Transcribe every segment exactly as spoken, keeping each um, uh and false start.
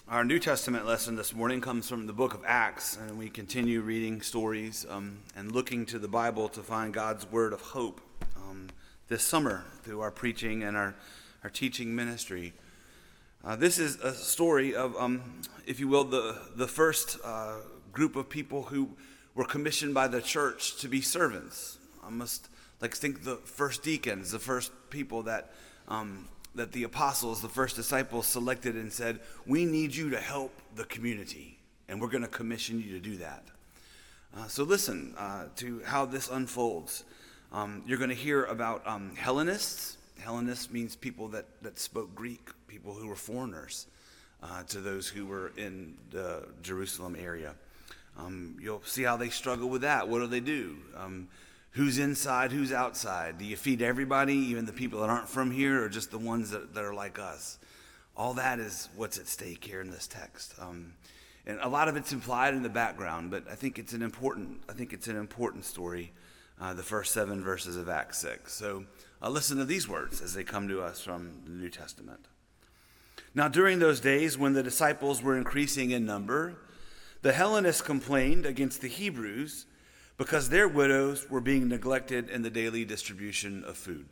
Our New Testament lesson this morning comes from the book of Acts, and we continue reading stories um, and looking to the Bible to find God's word of hope um, this summer through our preaching and our, our teaching ministry. Uh, this is a story of, um, if you will, the, the first uh, group of people who were commissioned by the church to be servants. I must like think the first deacons, the first people that um, that the apostles, the first disciples, selected and said, we need you to help the community, and we're going to commission you to do that. Uh, so listen uh, to how this unfolds. Um, you're going to hear about um, Hellenists. Hellenists means people that, that spoke Greek, people who were foreigners uh, to those who were in the Jerusalem area. Um, you'll see how they struggle with that. What do they do? Um, Who's inside, who's outside? Do you feed everybody, even the people that aren't from here, or just the ones that, that are like us? All that is what's at stake here in this text. Um, and a lot of it's implied in the background, but I think it's an important, I think it's an important story, uh, the first seven verses of Acts six. So uh, listen to these words as they come to us from the New Testament. Now, during those days when the disciples were increasing in number, the Hellenists complained against the Hebrews because their widows were being neglected in the daily distribution of food.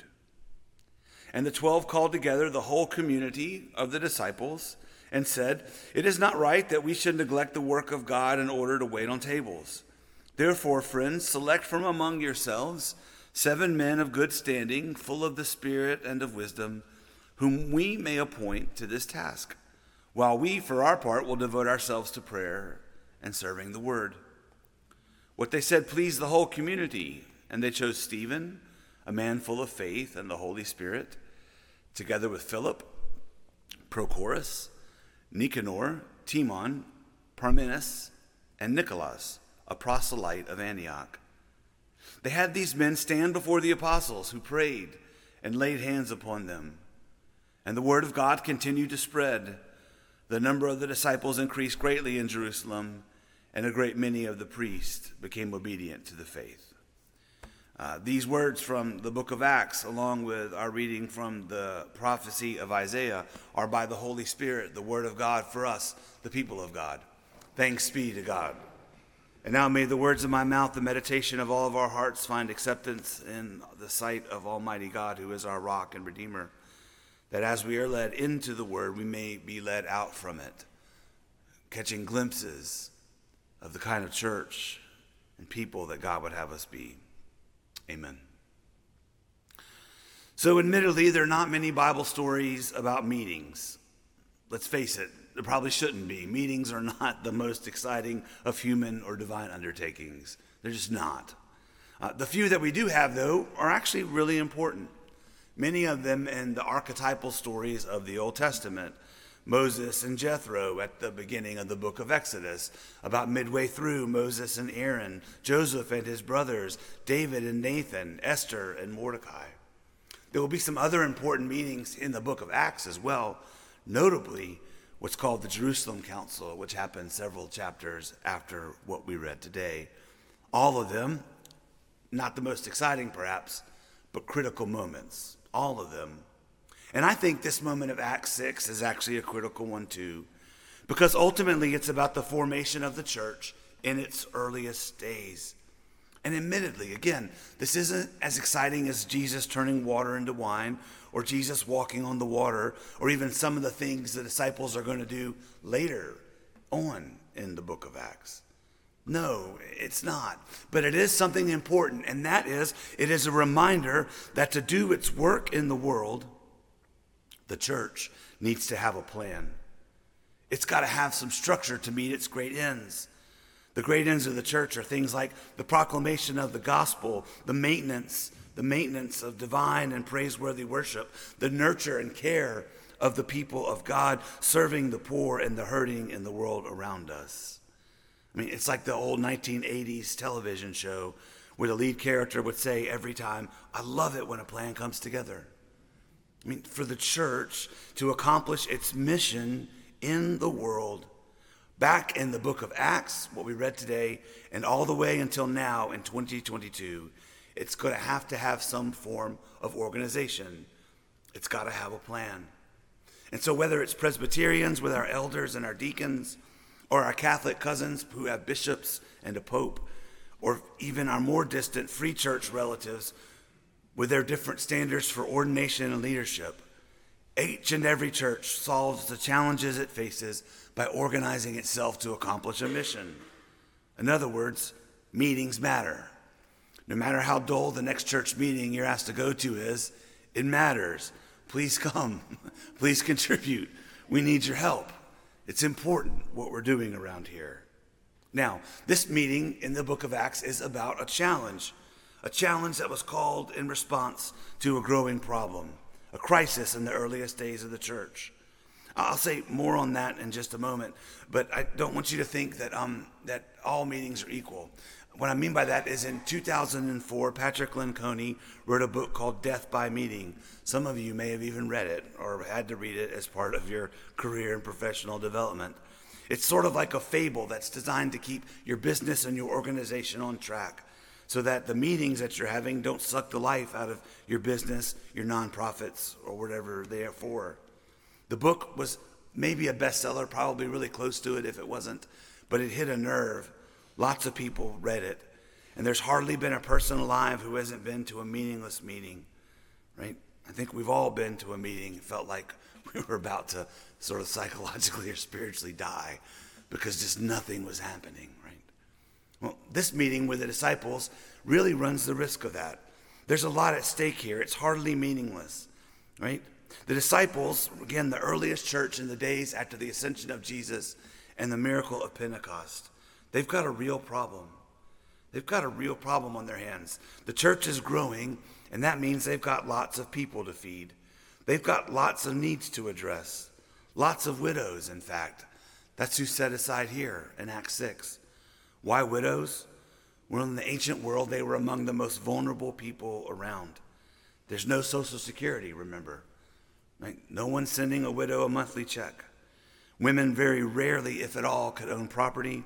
And the twelve called together the whole community of the disciples and said, it is not right that we should neglect the work of God in order to wait on tables. Therefore, friends, select from among yourselves seven men of good standing, full of the Spirit and of wisdom, whom we may appoint to this task, while we, for our part, will devote ourselves to prayer and serving the word. What they said pleased the whole community, and they chose Stephen, a man full of faith and the Holy Spirit, together with Philip, Prochorus, Nicanor, Timon, Parmenas, and Nicholas, a proselyte of Antioch. They had these men stand before the apostles, who prayed and laid hands upon them. And the word of God continued to spread. The number of the disciples increased greatly in Jerusalem, and a great many of the priests became obedient to the faith. Uh, these words from the book of Acts, along with our reading from the prophecy of Isaiah, are by the Holy Spirit, the word of God for us, the people of God. Thanks be to God. And now may the words of my mouth, the meditation of all of our hearts, find acceptance in the sight of Almighty God, who is our rock and redeemer, that as we are led into the word, we may be led out from it, catching glimpses of the kind of church and people that God would have us be. Amen. So admittedly, there are not many Bible stories about meetings. Let's face it, there probably shouldn't be. Meetings are not the most exciting of human or divine undertakings. They're just not. Uh, the few that we do have, though, are actually really important. Many of them in the archetypal stories of the Old Testament. Moses and Jethro at the beginning of the book of Exodus. About midway through, Moses and Aaron, Joseph and his brothers, David and Nathan, Esther and Mordecai. There will be some other important meetings in the book of Acts as well, notably what's called the Jerusalem Council, which happened several chapters after what we read today. All of them, not the most exciting perhaps, but critical moments. All of them. And I think this moment of Acts six is actually a critical one too, because ultimately it's about the formation of the church in its earliest days. And admittedly, again, this isn't as exciting as Jesus turning water into wine, or Jesus walking on the water, or even some of the things the disciples are going to do later on in the book of Acts. No, it's not. But it is something important, and that is, it is a reminder that to do its work in the world, the church needs to have a plan. It's got to have some structure to meet its great ends. The great ends of the church are things like the proclamation of the gospel, the maintenance, the maintenance of divine and praiseworthy worship, the nurture and care of the people of God, serving the poor and the hurting in the world around us. I mean, it's like the old nineteen eighties television show where the lead character would say every time, I love it when a plan comes together. I mean, for the church to accomplish its mission in the world, back in the book of Acts, what we read today, and all the way until now in twenty twenty-two, it's going to have to have some form of organization. It's got to have a plan. And so whether it's Presbyterians with our elders and our deacons, or our Catholic cousins who have bishops and a pope, or even our more distant free church relatives with their different standards for ordination and leadership, each and every church solves the challenges it faces by organizing itself to accomplish a mission. In other words, meetings matter. No matter how dull the next church meeting you're asked to go to is, it matters. Please come. Please contribute. We need your help. It's important what we're doing around here. Now, this meeting in the book of Acts is about a challenge, a challenge that was called in response to a growing problem, a crisis in the earliest days of the church. I'll say more on that in just a moment, but I don't want you to think that um, that all meetings are equal. What I mean by that is in two thousand four, Patrick Lencioni wrote a book called Death by Meeting. Some of you may have even read it or had to read it as part of your career and professional development. It's sort of like a fable that's designed to keep your business and your organization on track so that the meetings that you're having don't suck the life out of your business, your nonprofits, or whatever they are for. The book was maybe a bestseller, probably really close to it if it wasn't, but it hit a nerve. Lots of people read it, and there's hardly been a person alive who hasn't been to a meaningless meeting, right? I think we've all been to a meeting, felt like we were about to sort of psychologically or spiritually die because just nothing was happening, right? Well, this meeting with the disciples really runs the risk of that. There's a lot at stake here. It's hardly meaningless, right? The disciples, again, the earliest church in the days after the ascension of Jesus and the miracle of Pentecost, they've got a real problem. They've got a real problem on their hands. The church is growing, and that means they've got lots of people to feed. They've got lots of needs to address. Lots of widows, in fact. That's who's set aside here in Acts six. Why widows? Well, in the ancient world, they were among the most vulnerable people around. There's no Social Security, remember. Right? No one's sending a widow a monthly check. Women very rarely, if at all, could own property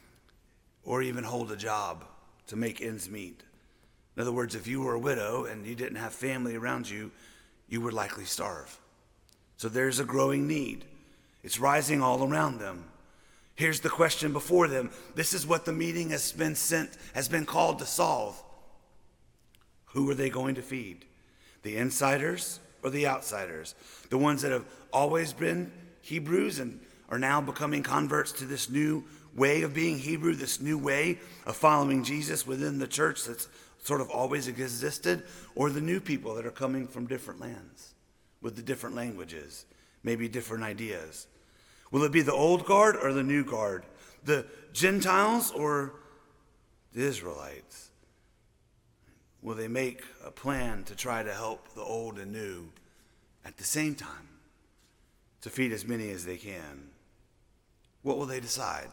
or even hold a job to make ends meet. In other words, if you were a widow and you didn't have family around you, you would likely starve. So there's a growing need. It's rising all around them. Here's the question before them. This is what the meeting has been sent, has been called to solve. Who are they going to feed? The insiders or the outsiders? The ones that have always been Hebrews and are now becoming converts to this new way of being Hebrew, this new way of following Jesus within the church that's sort of always existed, or the new people that are coming from different lands with the different languages, maybe different ideas. Will it be the old guard or the new guard? The Gentiles or the Israelites? Will they make a plan to try to help the old and new at the same time to feed as many as they can? What will they decide?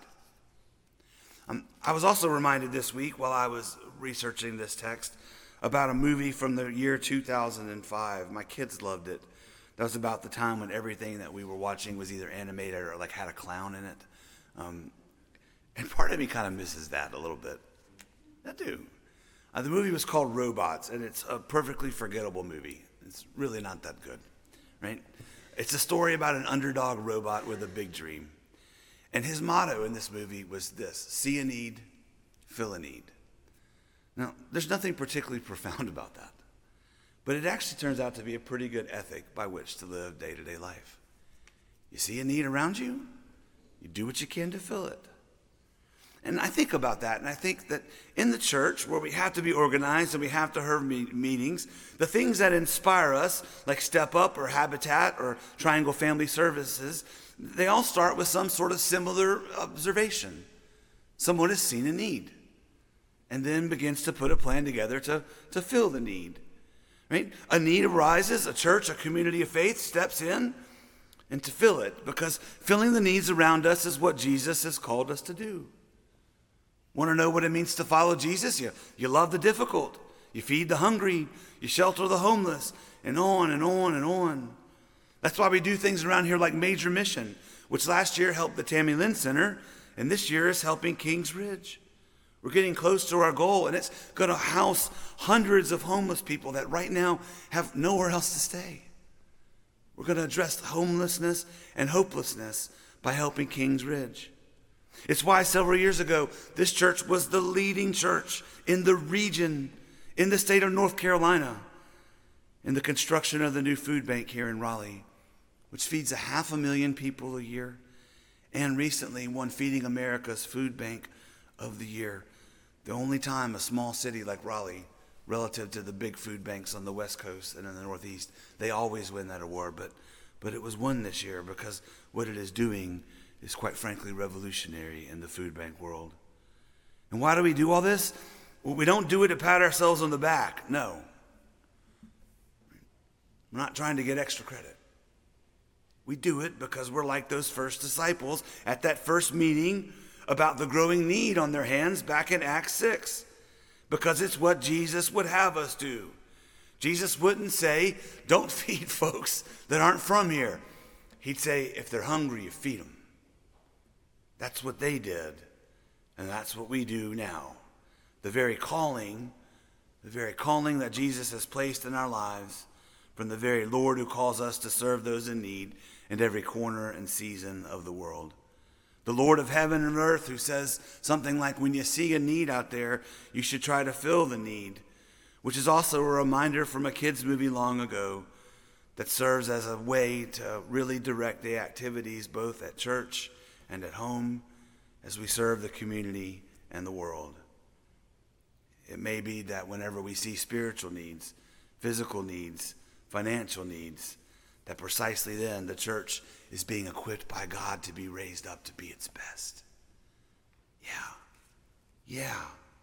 Um, I was also reminded this week while I was researching this text about a movie from the year two thousand five. My kids loved it. That was about the time when everything that we were watching was either animated or like had a clown in it. Um, and part of me kind of misses that a little bit. I do. Uh, the movie was called Robots, and it's a perfectly forgettable movie. It's really not that good, right? It's a story about an underdog robot with a big dream. And his motto in this movie was this: see a need, fill a need. Now, there's nothing particularly profound about that, but it actually turns out to be a pretty good ethic by which to live day-to-day life. You see a need around you, you do what you can to fill it. And I think about that, and I think that in the church, where we have to be organized and we have to have meetings, the things that inspire us, like Step Up or Habitat or Triangle Family Services, they all start with some sort of similar observation. Someone has seen a need and then begins to put a plan together to, to fill the need. Right? A need arises, a church, a community of faith steps in and to fill it, because filling the needs around us is what Jesus has called us to do. Want to know what it means to follow Jesus? You, you love the difficult. You feed the hungry. You shelter the homeless, and on and on and on. That's why we do things around here like Major Mission, which last year helped the Tammy Lynn Center, and this year is helping Kings Ridge. We're getting close to our goal, and it's going to house hundreds of homeless people that right now have nowhere else to stay. We're going to address homelessness and hopelessness by helping Kings Ridge. It's why several years ago, this church was the leading church in the region, in the state of North Carolina, in the construction of the new food bank here in Raleigh, which feeds a half a million people a year, and recently won Feeding America's Food Bank of the Year. The only time a small city like Raleigh, relative to the big food banks on the West Coast and in the Northeast, they always win that award, but but it was won this year because what it is doing is quite frankly revolutionary in the food bank world. And why do we do all this? Well, we don't do it to pat ourselves on the back. No. We're not trying to get extra credit. We do it because we're like those first disciples at that first meeting about the growing need on their hands back in Acts six. Because it's what Jesus would have us do. Jesus wouldn't say, don't feed folks that aren't from here. He'd say, if they're hungry, you feed them. That's what they did. And that's what we do now. The very calling, the very calling that Jesus has placed in our lives from the very Lord who calls us to serve those in need in every corner and season of the world. The Lord of heaven and earth who says something like, when you see a need out there, you should try to fill the need, which is also a reminder from a kids' movie long ago that serves as a way to really direct the activities both at church and at home as we serve the community and the world. It may be that whenever we see spiritual needs, physical needs, financial needs, that precisely then the church is being equipped by God to be raised up to be its best. Yeah. Yeah.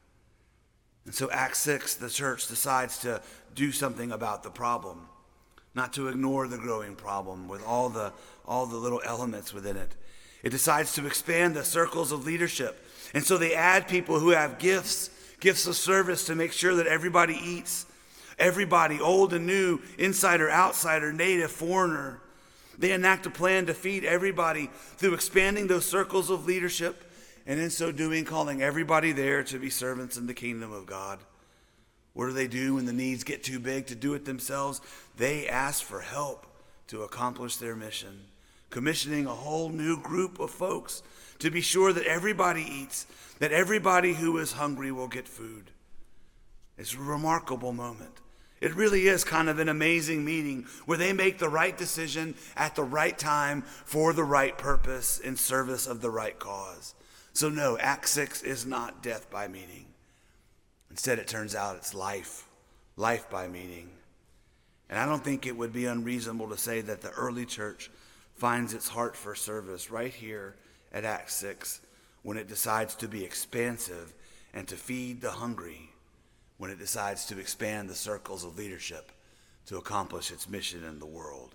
And so Acts six, the church decides to do something about the problem, not to ignore the growing problem with all the all the little elements within it. It decides to expand the circles of leadership. And so they add people who have gifts, gifts of service to make sure that everybody eats. Everybody, old and new, insider, outsider, native, foreigner. They enact a plan to feed everybody through expanding those circles of leadership, and in so doing, calling everybody there to be servants in the kingdom of God. What do they do when the needs get too big to do it themselves? They ask for help to accomplish their mission, commissioning a whole new group of folks to be sure that everybody eats, that everybody who is hungry will get food. It's a remarkable moment. It really is kind of an amazing meeting where they make the right decision at the right time for the right purpose in service of the right cause. So no, Acts six is not death by meeting. Instead, it turns out it's life, life by meeting. And I don't think it would be unreasonable to say that the early church finds its heart for service right here at Acts six when it decides to be expansive and to feed the hungry, when it decides to expand the circles of leadership to accomplish its mission in the world.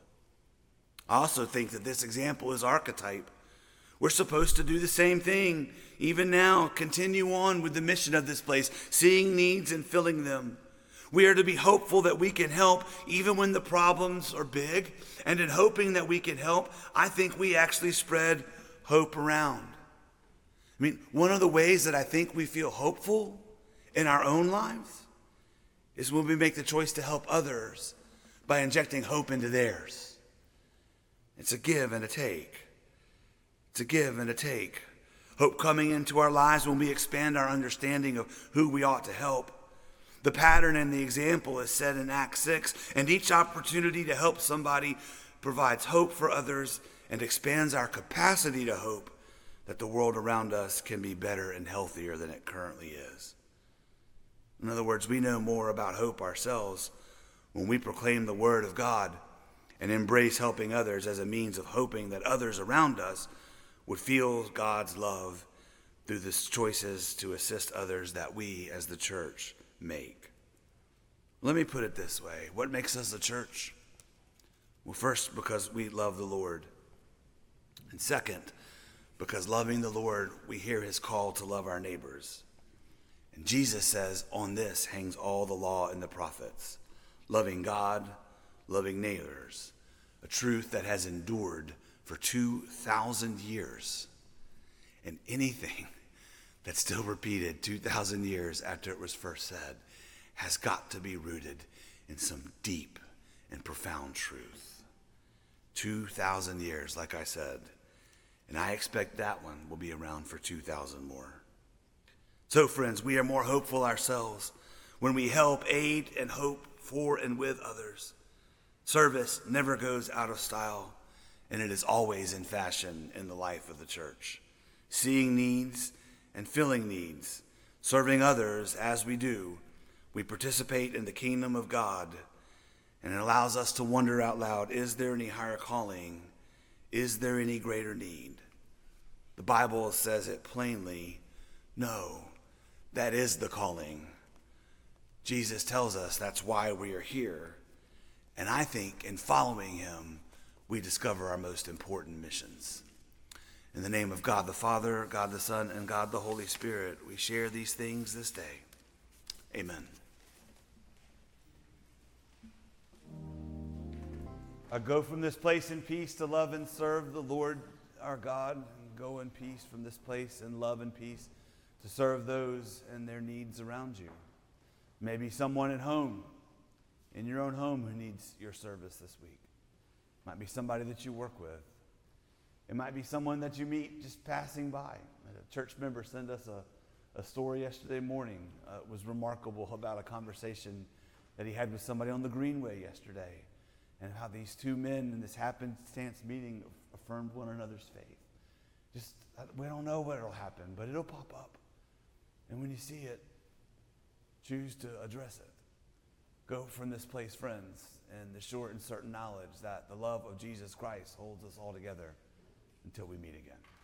I also think that this example is archetype. We're supposed to do the same thing, even now, continue on with the mission of this place, seeing needs and filling them. We are to be hopeful that we can help even when the problems are big, and in hoping that we can help, I think we actually spread hope around. I mean, one of the ways that I think we feel hopeful in our own lives is when we make the choice to help others by injecting hope into theirs. It's a give and a take. It's a give and a take. Hope coming into our lives when we expand our understanding of who we ought to help. The pattern and the example is set in Acts six, and each opportunity to help somebody provides hope for others and expands our capacity to hope that the world around us can be better and healthier than it currently is. In other words, we know more about hope ourselves when we proclaim the word of God and embrace helping others as a means of hoping that others around us would feel God's love through the choices to assist others that we as the church make. Let me put it this way. What makes us a church? Well, first, because we love the Lord. And second, because loving the Lord, we hear his call to love our neighbors. And Jesus says, on this hangs all the law and the prophets. Loving God, loving neighbors. A truth that has endured for two thousand years. And anything that's still repeated two thousand years after it was first said has got to be rooted in some deep and profound truth. two thousand years, like I said. And I expect that one will be around for two thousand more. So, friends, we are more hopeful ourselves when we help, aid, and hope for and with others. Service never goes out of style, and it is always in fashion in the life of the church. Seeing needs and filling needs, serving others as we do, we participate in the kingdom of God, and it allows us to wonder out loud, is there any higher calling? Is there any greater need? The Bible says it plainly, no, that is the calling. Jesus tells us that's why we are here. And I think in following him, we discover our most important missions. In the name of God the Father, God the Son, and God the Holy Spirit, we share these things this day. Amen. I go from this place in peace to love and serve the Lord our God. And go in peace from this place in love and peace to serve those and their needs around you. Maybe someone at home, in your own home, who needs your service this week. Might be somebody that you work with. It might be someone that you meet just passing by. A church member sent us a, a story yesterday morning. Uh, it was remarkable about a conversation that he had with somebody on the Greenway yesterday, and how these two men in this happenstance meeting affirmed one another's faith. Just, we don't know what will happen, but it'll pop up. And when you see it, choose to address it. Go from this place, friends, in the sure and certain knowledge that the love of Jesus Christ holds us all together until we meet again.